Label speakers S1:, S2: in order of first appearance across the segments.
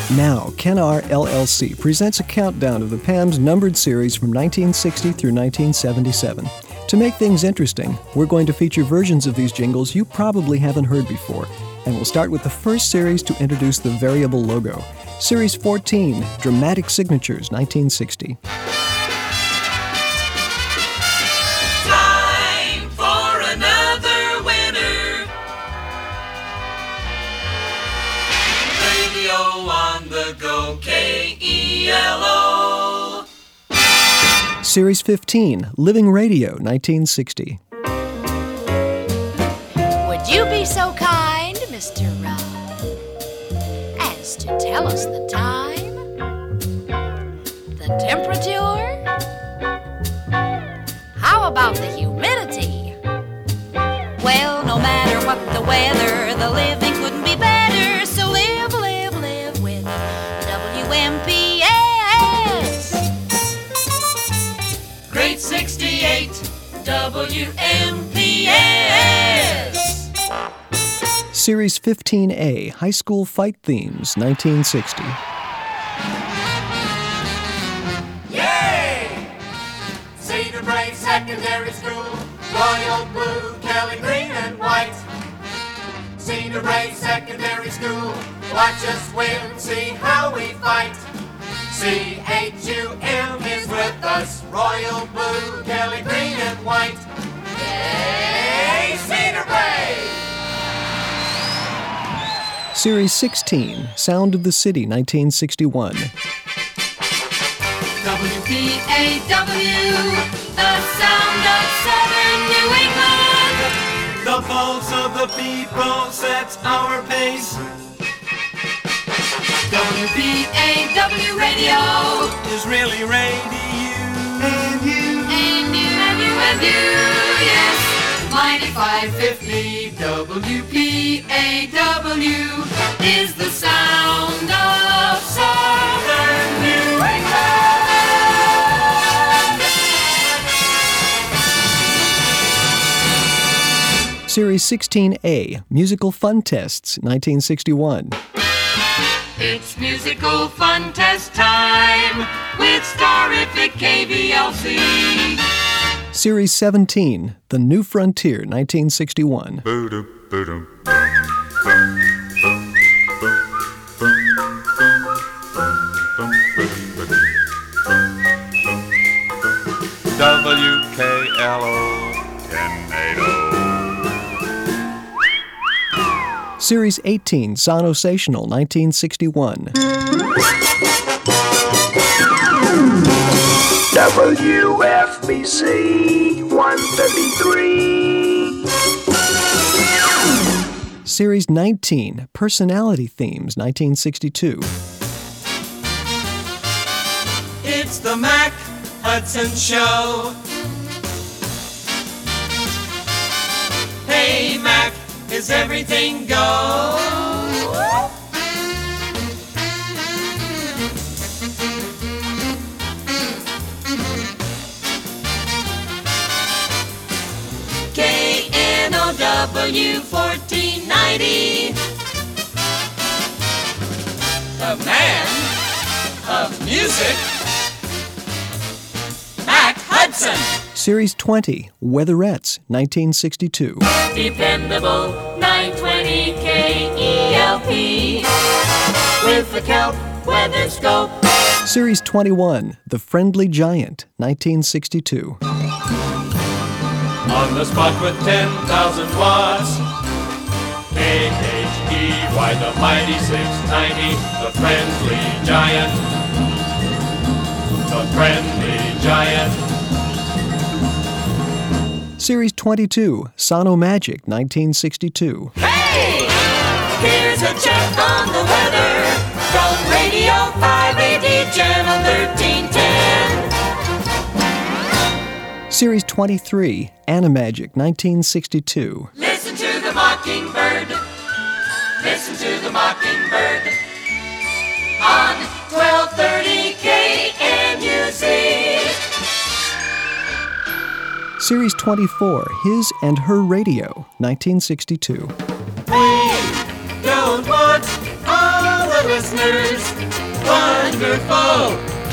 S1: Now, Ken-R LLC presents a countdown of the PAMS numbered series from 1960 through 1977. To make things interesting, we're going to feature versions of these jingles you probably haven't heard before, and we'll start with the first series to introduce the variable logo. Series 14, Dramatic Signatures, 1960.
S2: Time for another winner. Radio on the go, KELO.
S1: Series 15, Living Radio, 1960.
S3: Would you be so kind, Mr. as to tell us the time, the temperature? How about the humidity? Well, no matter what the weather, the living couldn't be better. So live, live, live with WMPS.
S2: Grade 68, WMPS.
S1: Series 15A, High School Fight Themes, 1960.
S2: Yay! Cedar Brae Secondary School, Royal Blue, Kelly Green and White. Cedar Brae Secondary School, watch us win, see how we fight. CHUM is with us, Royal Blue, Kelly Green and White. Yay, Cedar Brae!
S1: Series 16, Sound of the City, 1961.
S2: WPAW, the sound of Southern New England. The pulse of the people sets our pace. WPAW radio is really radio. And you, and you, and you, and you, yes. 9550 WPAW is the sound of Southern New England.
S1: Series 16A, Musical Fun Tests, 1961.
S2: It's musical fun test time with Starific KVLC.
S1: Series 17, The New Frontier, 1961.
S4: WKLO 1080.
S1: Series 18, Sonosational, 1961.
S5: WFBC 133.
S1: Series 19, Personality Themes, 1962.
S2: It's the Mac Hudson Show. Hey Mac, is everything go? KNOW 1490. The man of music, Mac Hudson.
S1: Series 20, Weatherettes, 1962.
S2: Dependable 920 KELP with the Kelp weather scope.
S1: Series 21, The Friendly Giant, 1962.
S6: On the spot with 10,000 watts. KHEY, the mighty 690, the friendly giant. The friendly giant.
S1: Series 22, Sono Magic, 1962.
S2: Hey! Here's a check on the weather from Radio 580 Channel 1310.
S1: Series 23, Animagic, 1962.
S2: Listen to the mockingbird. Listen to the mockingbird. On 1230 KNUC.
S1: Series 24, His and Her Radio, 1962.
S2: We don't want all the listeners wonderful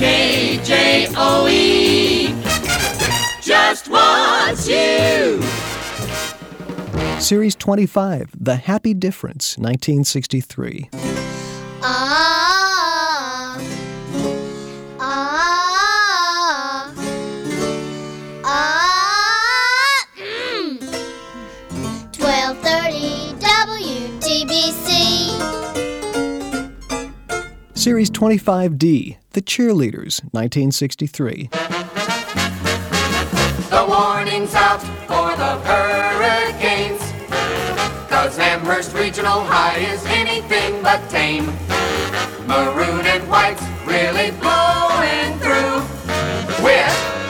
S2: KJOE just wants you.
S1: Series 25, The Happy Difference, 1963.
S4: Ah, ah, ah, 1230 WTBC.
S1: Series 25D, The Cheerleaders, 1963.
S2: The warning's out for the hurricanes, 'cause Amherst Regional High is anything but tame. Maroon and white's really blowing through with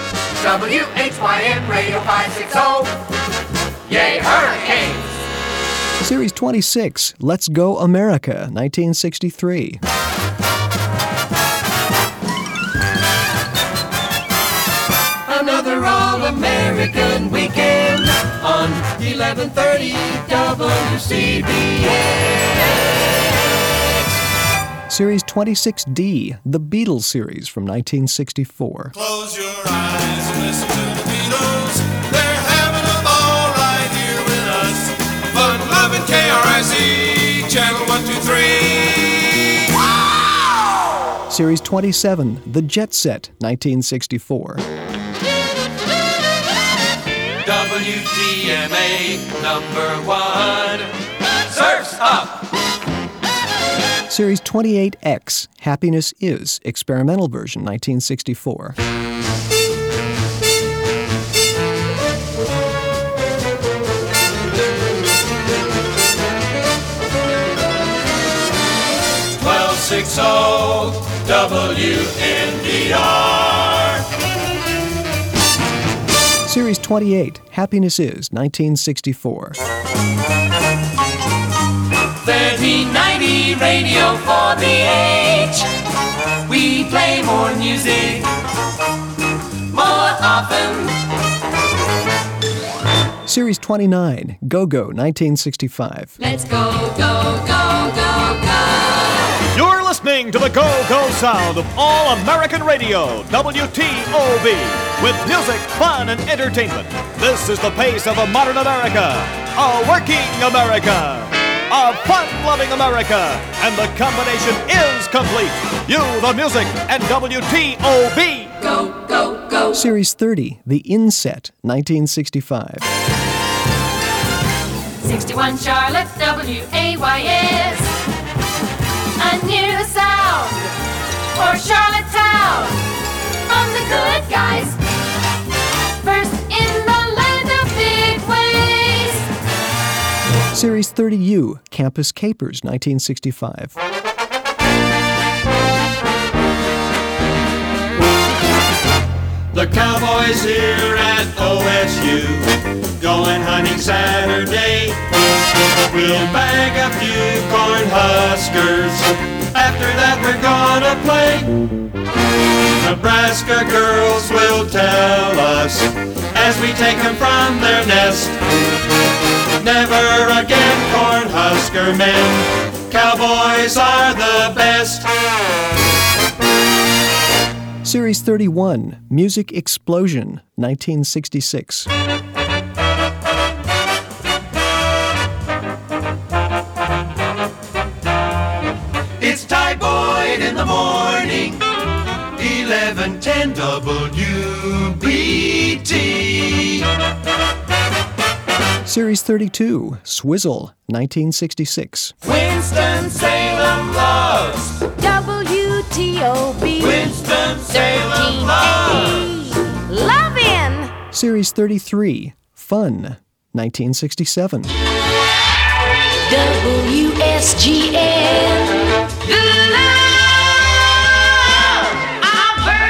S2: WHYN Radio 560. Yay, hurricanes!
S1: Series 26, Let's Go America, 1963.
S2: Another All-American weekend on 1130 WCBX.
S1: Series 26D, The Beatles Series from 1964.
S7: Close your eyes and listen to the Beatles. They're having a ball right here with us. Fun loving KRIC, channel 123. Wow!
S1: Series 27, The Jet Set, 1964.
S6: WTMA #1. Surf's Up!
S1: Series 28X, Happiness Is, experimental version, 1964.
S6: WNDR.
S1: Series 28, Happiness Is, 1964.
S2: 1390 Radio for the Age. We play more music more often.
S1: Series 29, Go-Go, 1965.
S3: Let's go, go, go, go, go.
S8: You're listening to the go-go sound of all-American radio, WTOB, with music, fun, and entertainment. This is the pace of a modern America, a working America, a fun-loving America, and the combination is complete. You, the music, and WTOB.
S3: Go, go, go.
S1: Series 30, The Inset, 1965.
S3: 61 Charlotte, WAYS. A new sound for Charlottetown. From the good guys. First in the land of big ways.
S1: Series 30U, Campus Capers, 1965.
S6: The Cowboys here at OSU, going hunting Saturday. We'll bag a few corn huskers. After that we're gonna play. Nebraska girls will tell us as we take them from their nest. Never again, corn husker men. Cowboys are the best.
S1: Series 31, Music Explosion, 1966.
S2: It's Ty Boyd in the morning, 1110 WBT.
S1: Series 32, Swizzle, 1966.
S2: Winston-Salem loves.
S3: WTOB.
S2: Winston-Salem loves.
S3: Lovin'.
S1: Series 33, Fun, 1967.
S3: WSGN. The love of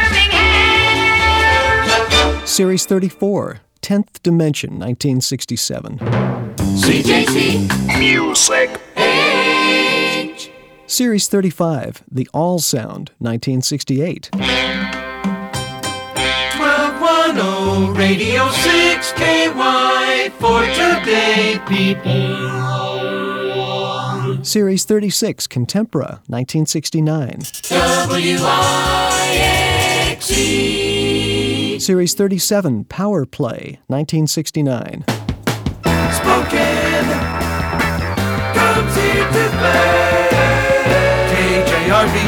S3: Birmingham.
S1: Series 34, 10th Dimension, 1967.
S2: CJC
S5: Music.
S2: H.
S1: Series 35, The All Sound, 1968.
S2: 1210 Radio 6KY for today, people.
S1: Series 36, Contempora, 1969.
S2: WIXE.
S1: Series 37, Power Play, 1969.
S2: Spoken comes here to play. KJRV.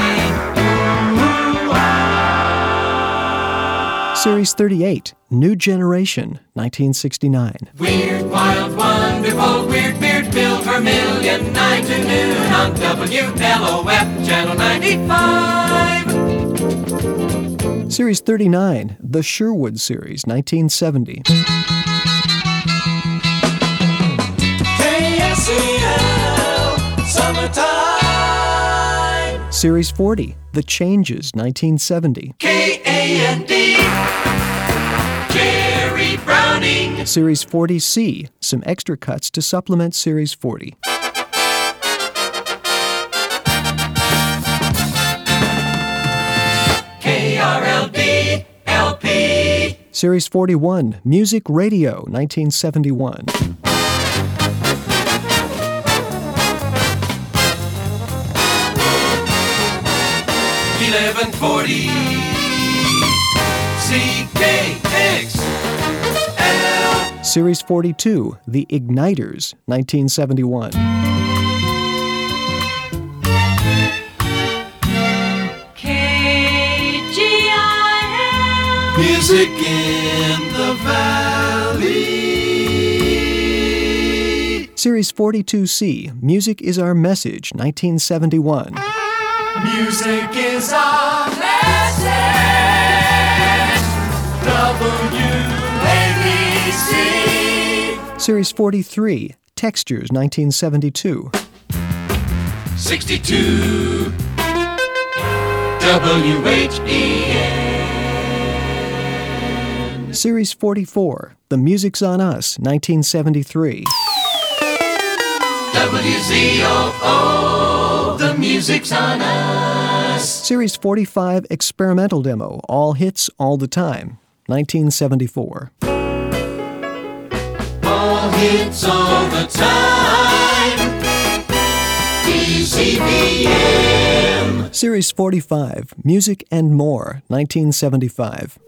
S1: Series 38, New Generation, 1969.
S2: Weird, wild, wonderful, weird, beard, Bill Vermillion, 9 to noon on WLOF, Channel 95.
S1: Series 39, The Sherwood Series, 1970.
S2: KSEL, summertime.
S1: Series 40, The Changes, 1970.
S2: KAND, Jerry Browning.
S1: Series 40C, some extra cuts to supplement Series 40.
S2: KRLD, LP.
S1: Series 41, Music Radio, 1971.
S2: CKXL.
S1: Series 42, The Igniters, 1971.
S3: KGIL.
S2: Music in the Valley.
S1: Series 42C, Music is Our Message, 1971.
S2: Music is our message. WABC.
S1: Series 43, Textures, 1972.
S2: 62. WHEN.
S1: Series 44, The Music's on Us, 1973.
S2: WZOO. The music's on us.
S1: Series 45, Experimental Demo, All Hits, All the Time, 1974.
S2: All hits all the time. DCBM.
S1: Series 45, Music and More, 1975.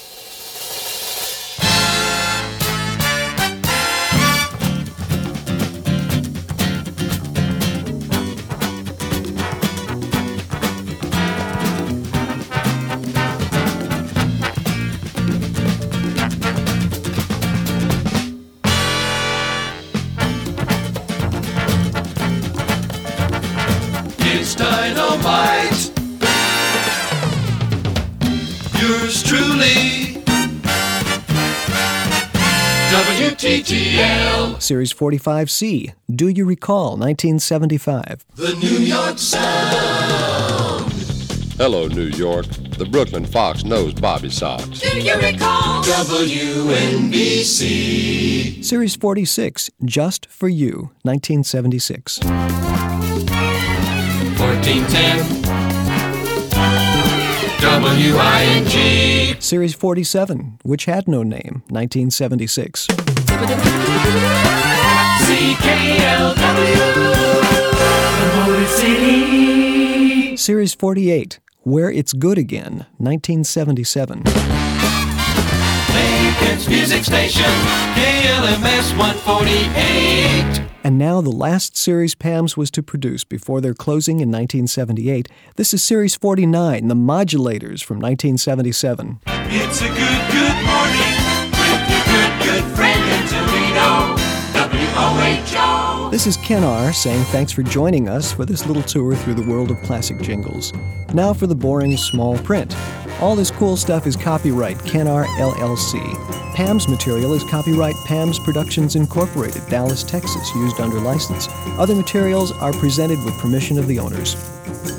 S2: It's dynamite. Yours truly. WTTL.
S1: Series 45C, Do You Recall, 1975.
S2: The New York Sound.
S9: Hello, New York. The Brooklyn Fox knows Bobby Sox.
S3: Do you recall?
S2: WNBC.
S1: Series 46, Just for You, 1976.
S2: 1410. WING.
S1: Series 47, Which Had No Name, 1976.
S2: CKLW. The Motor City.
S1: Series 48, Where It's Good Again, 1977.
S2: Lincoln's Music Station. KLMS 148.
S1: And now the last series Pam's was to produce before their closing in 1978. This is Series 49, The Modulators, from 1977.
S2: It's a good morning with your good friend in Toledo, WOHO.
S1: This is Ken R. saying thanks for joining us for this little tour through the world of classic jingles. Now for the boring small print. All this cool stuff is copyright Ken R. LLC. Pam's material is copyright Pam's Productions Incorporated, Dallas, Texas, used under license. Other materials are presented with permission of the owners.